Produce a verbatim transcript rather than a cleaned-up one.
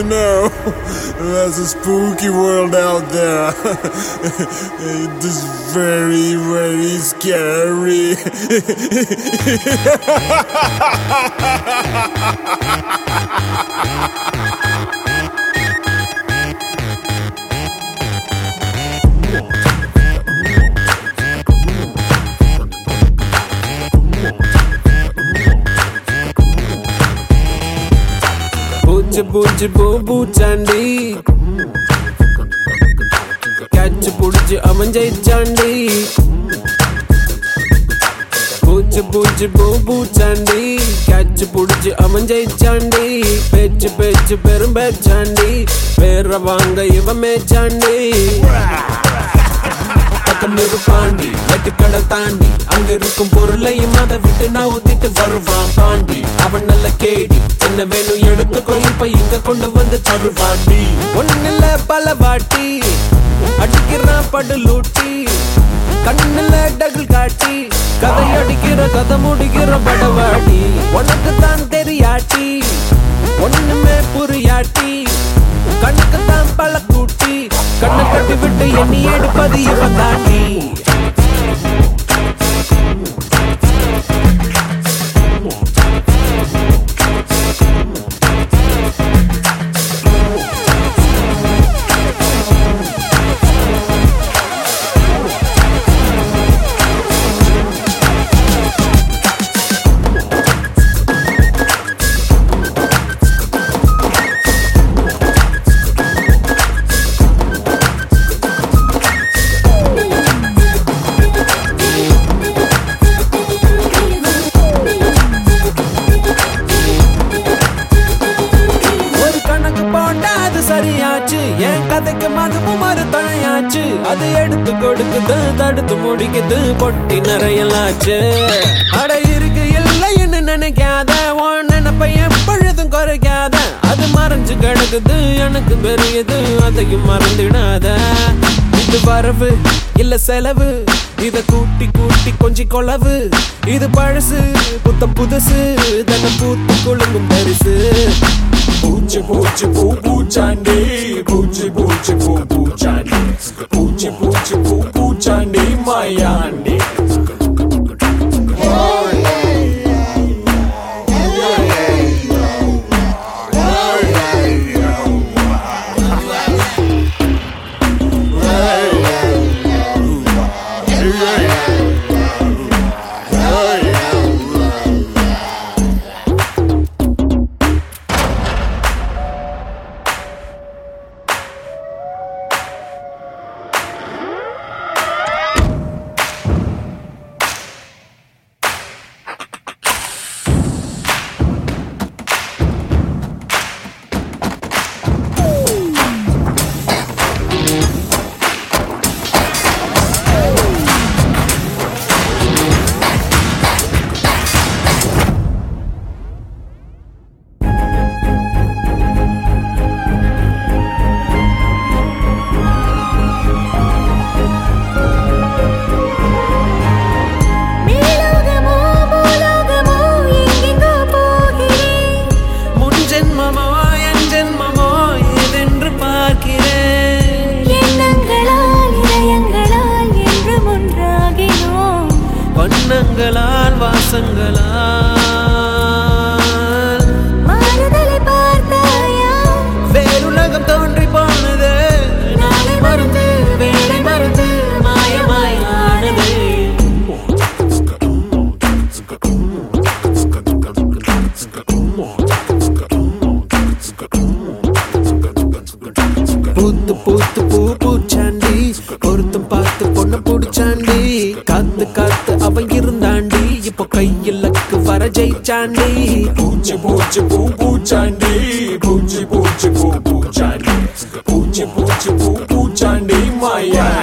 you know, there's a spooky world out there. It is very, very scary. பூச்சி பூச்சி பூ பூச்சாண்டி catch புடிச்சு அவன் ஜெயிச்சாண்டி பூச்சி பூச்சி பூ பூச்சாண்டி கேட்ச் புடிச்சு அவன் ஜெயிச்சாண்டி பேச்சு பேச்சு பெரும் பேச்சாண்டி பேர வாங்க இவன் மேச்சாண்டி பக்கமிரு பாண்டி வெட்டுக்கடை தாண்டி அங்க இருக்கும் பொருளையும் அதை விட்டு நான் ஊத்திட்டு வருவான் பாண்டி அவன் நல்ல கேடி என்ன வேணும் எடுத்துக்கோ இப்ப இங்க கொண்டு வந்து தருவாண்டி ஒண்ணுல பல வாட்டி அடிக்கிறான் படு லூட்டி கண்ணுல டகுல் காட்டி கதை அடிக்கிற கதை முடிக்கிற படவாடி உனக்கு தான் தெரியாட்டி ஒண்ணுமே புரியாட்டி கண்ணுக்கு தான் பல கூட்டி கண்ணை கட்டி விட்டு எண்ணி எடுப்பது இவன் தாண்டி சரியாச்சு என் கதைக்கு மதுவும் மறு தழையாச்சு அது எடுத்து கொடுக்குது தடுத்து முடிக்குது பொட்டி நிறையலாச்சு அட இருக்கு இல்லைன்னு நினைக்காத உன் நினைப்பை எப்பொழுதும் குறைக்காத அது மறைஞ்சு கிடக்குது எனக்கு பெரியது அதையும் மறந்துடாத இது வரவு இல்ல செலவு இத கூட்டி கூட்டி கொஞ்சி கொளவு இது பழசு புத்தம் புதுசு தன்னை பூத்து குழுங்கும் பரிசு பூச்சி பூச்சி பூ பூச்சாண்டி பூச்சி பூச்சி பூ பூச்சாண்டி பூச்சி பூச்சி பூ பூச்சாண்டி மாயாண்டி வண்ணங்களால் வாசங்களால் மாறுதலை பார்த்தாயா வேறுலகம் தோன்றி போனது நாளை மறந்து வேலை மறந்து மாயமாயானது பூத்து பூத்து பூ பூச்சாண்டி பொருத்தம் பார்த்து பொண்ணு பூடிச்சாண்டி காத்து காத்து அவன் இருந்தாண்டி இப்போ கையிலக்கு வர ஜெயிச்சாண்டி பூச்சி பூச்சி பூ பூச்சாண்டி பூச்சி பூச்சி பூ பூச்சாண்டி பூச்சி பூச்சி பூ பூச்சாண்டி மாயா